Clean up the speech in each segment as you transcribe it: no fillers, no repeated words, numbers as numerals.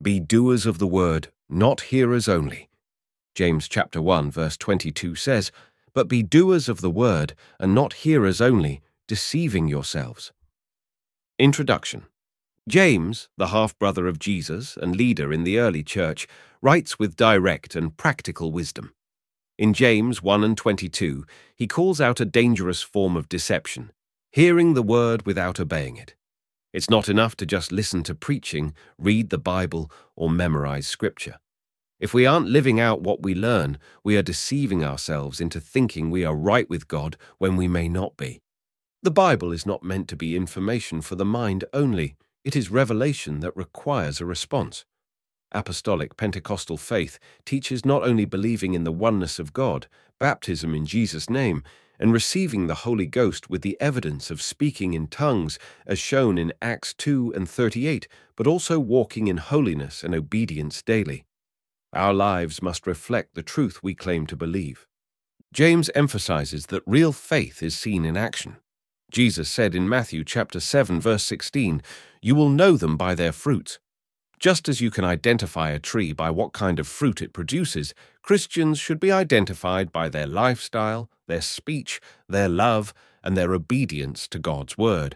Be doers of the word, not hearers only. James chapter 1 verse 22 says, But be doers of the word, and not hearers only, deceiving yourselves. Introduction. James, the half-brother of Jesus and leader in the early church, writes with direct and practical wisdom. In James 1 and 22, he calls out a dangerous form of deception, hearing the word without obeying it. It's not enough to just listen to preaching, read the Bible, or memorize Scripture. If we aren't living out what we learn, we are deceiving ourselves into thinking we are right with God when we may not be. The Bible is not meant to be information for the mind only. It is revelation that requires a response. Apostolic Pentecostal faith teaches not only believing in the oneness of God, baptism in Jesus' name, and receiving the Holy Ghost with the evidence of speaking in tongues as shown in Acts 2 and 38, but also walking in holiness and obedience daily. Our lives must reflect the truth we claim to believe. James emphasizes that real faith is seen in action. Jesus said in Matthew chapter 7 verse 16, "You will know them by their fruits." Just as you can identify a tree by what kind of fruit it produces, Christians should be identified by their lifestyle, their speech, their love, and their obedience to God's word.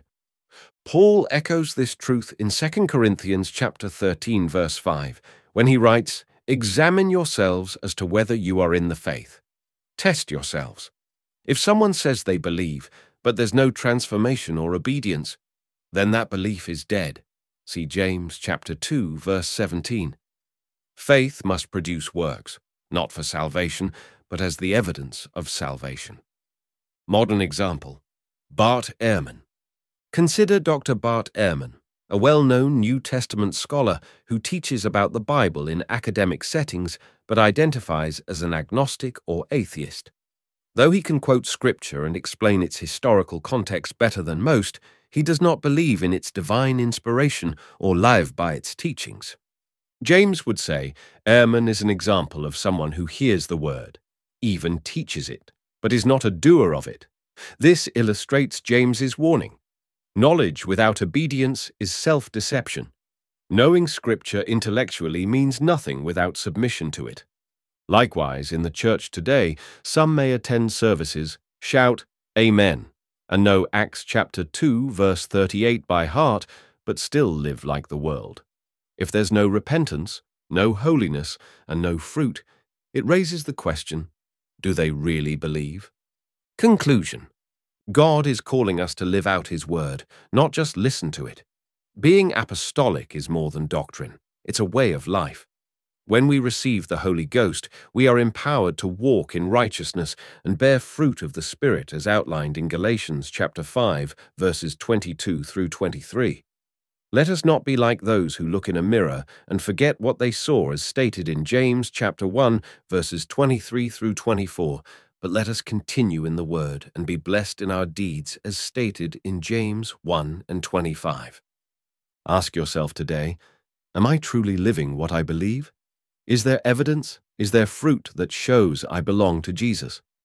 Paul echoes this truth in 2 Corinthians chapter 13 verse 5, when he writes, "Examine yourselves as to whether you are in the faith. Test yourselves. If someone says they believe, but there's no transformation or obedience, then that belief is dead." See James chapter 2, verse 17. Faith must produce works, not for salvation, but as the evidence of salvation. Modern example, Bart Ehrman. Consider Dr. Bart Ehrman, a well-known New Testament scholar who teaches about the Bible in academic settings but identifies as an agnostic or atheist. Though he can quote Scripture and explain its historical context better than most, he does not believe in its divine inspiration or live by its teachings. James would say Ehrman is an example of someone who hears the word, even teaches it, but is not a doer of it. This illustrates James's warning. Knowledge without obedience is self-deception. Knowing Scripture intellectually means nothing without submission to it. Likewise, in the church today, some may attend services, shout, "Amen," and know Acts chapter 2, verse 38 by heart, but still live like the world. If there's no repentance, no holiness, and no fruit, it raises the question, do they really believe? Conclusion. God is calling us to live out His word, not just listen to it. Being apostolic is more than doctrine. It's a way of life. When we receive the Holy Ghost, we are empowered to walk in righteousness and bear fruit of the Spirit as outlined in Galatians chapter 5, verses 22 through 23. Let us not be like those who look in a mirror and forget what they saw as stated in James chapter 1, verses 23 through 24, but let us continue in the Word and be blessed in our deeds as stated in James 1 and 25. Ask yourself today, am I truly living what I believe? Is there evidence? Is there fruit that shows I belong to Jesus?